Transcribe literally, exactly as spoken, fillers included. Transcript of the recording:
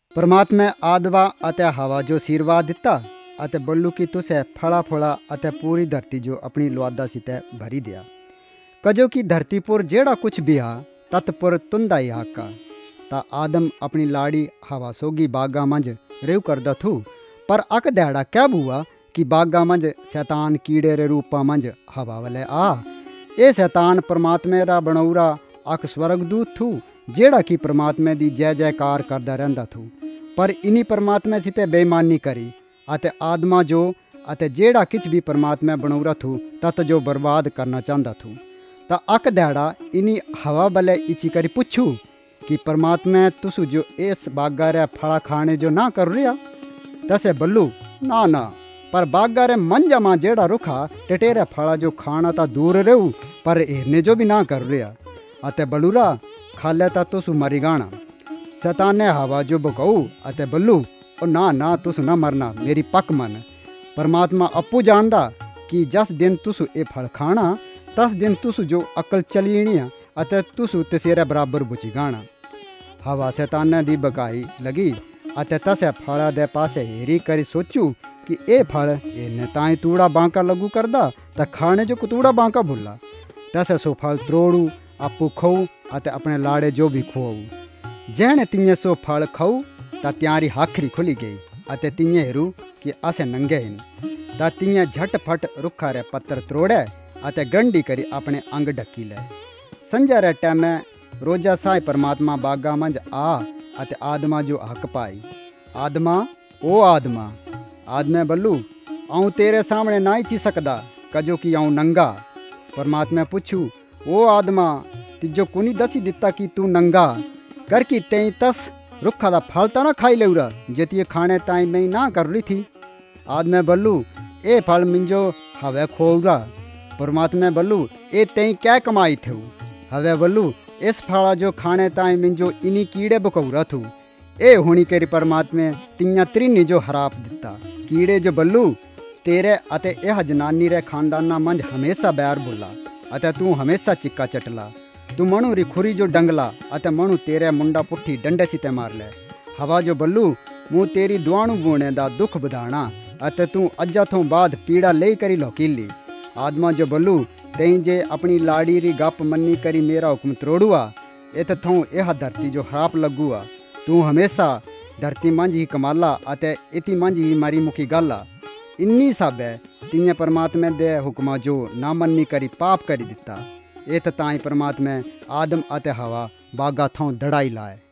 परमात्मा आदवा अते हवा जो आशीर्वाद दिता अते बोलू कि तुसे फला फला अते पूरी धरती जो अपनी लुआदा सिते भरी दिया। कजो कि धरती पर जेड़ा कुछ भी हा तत् पर तुंदा ही हक आ। ता आदम अपनी लाड़ी हवा सोगी बागा मंज रेव करदा थू। पर अक दहाड़ा क्या बुआ कि बागा मंज शैतान कीड़े रे रूपा मंज हवा वाले आ। ए शैतान परमात्मे रा बनौरा अक स्वर्गदूत थू जेड़ा कि परमात्मे दी जय जयकार करदा रहिंदा थू। पर इनी परमात्मे सिते बेईमानी करी अते आदमा जो अते जेड़ा किछ भी परमात्मे बनौरा थू तत जो बर्बाद करना चाहता थू। ता अक दहाड़ा इनी हवा बले इची करी पुछू कि परमात्मे तुसु जो इस बागा रे फला खाने जो ना कर रिया। तसे बल्लू ना ना, पर बागा रे मंजा मां जेड़ा रुखा टटेरे फला जो खाना ता दूर रहू पर हेरने जो भी ना कर रिया। अते बलूरा खाले ता तुसु मरी गाना। शैतान ने हवा जो बकाऊ अते बल्लू ओ ना ना तुसु ना मरना, मेरी पक मन। परमात्मा अप्पू जानदा कि जस दिन तुसु ए फल खाना तस दिन तुसु जो अकल चली अते तुसु तसेरे बराबर बुची गाना। हवा शैतान ने दी बकाई लगी अते तसे फल दे पासे हेरी करी सोचू कि ए फल इन्हें ताई तूड़ा बांका लगू करदा ता खाने जो कुतूड़ा बांका भुला। तसे सो फल त्रोड़ू अप्पू खाऊ अते अपने लाड़े जो भी खुआऊ। जहने तिने सो फल खाऊ ता त्यारी हाखरी खुली गई अते तिने हेरू कि असे नंगे हिन। ता तिने झटफट रुखा रे पत्तर त्रोड़े अते गंडी करी अपने अंग ढकी ले। संझा रे टैमे रोजा साई परमात्मा बागा मंज आ अते आदमा जो हक पाई। आदमा ओ आदमा। आदमे बल्लू आऊँ तेरे सामने ना ही ची सकदा कजो कि आऊँ नंगा। परमात्मा पूछू ओ आदमा तिजो कुनी दसी दिता कि तू नंगा कर की तेई तस रुखा दा फल ता ना खाई लेउरा जेती खाने ताई मैं ना कर रही थी। आदमे बल्लू ए फल मिंजो हवे खोउरा। परमात्मा बल्लू ए तेई क्या कमाई थे। हवे बल्लू इस फला जो खाने ताई मिंजो इनी कीड़े बकौरा थू। ए हुणी करी परमात्मे तिया त्रिनी जो हराप दिता। कीड़े जो बल्लू तेरे अते यह जनानी रे खानदाना मंज हमेशा बैर बोला अते तू हमेशा चिक्का चटला। तू मणु री खुरी जो डंगला अते मणु तेरे मुंडा पुट्ठी डंडे सिते मार ले। हवा जो बल्लू मूँ तेरी दुआणु बुने दा दुख बधाना अते तू अज्जा थों बाद पीड़ा ले करी लौकीली। आदमा जो बल्लू तेई जे अपनी लाड़ी री गप मन्नी करी मेरा हुक्म त्रोड़ुआ इत थों यह धरती जो हराप लगुआ। तू हमेशा धरती मंज ही कमाला अते इति मंज ही मारी मुखी गाला। इन्नी साबे तिने परमात्मा दे हुक्मा जो ना मन्नी करी पाप करी दिता। इत ताई परमात्मा आदम अते हवा बागा थों दड़ाई लाए।